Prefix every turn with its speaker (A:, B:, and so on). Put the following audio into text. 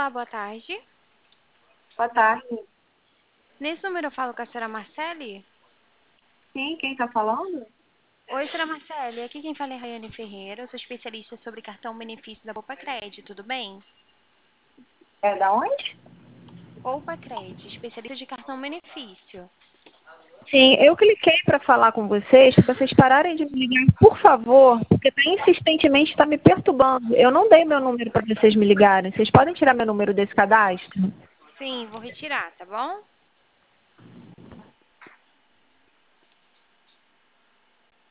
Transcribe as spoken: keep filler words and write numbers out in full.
A: Olá, boa tarde.
B: Boa tarde.
A: Nesse número eu falo com a senhora Marcele?
B: Sim, quem está falando?
A: Oi, senhora Marcele. Aqui quem fala é Rayane Ferreira. Eu sou especialista sobre cartão benefício da Poupa Crédito, tudo bem?
B: É da onde?
A: Poupa Crédito, especialista de cartão benefício.
B: Sim, eu cliquei para falar com vocês, para vocês pararem de me ligar, por favor, porque tá insistentemente está me perturbando. Eu não dei meu número para vocês me ligarem. Vocês podem tirar meu número desse cadastro?
A: Sim, vou retirar, tá bom?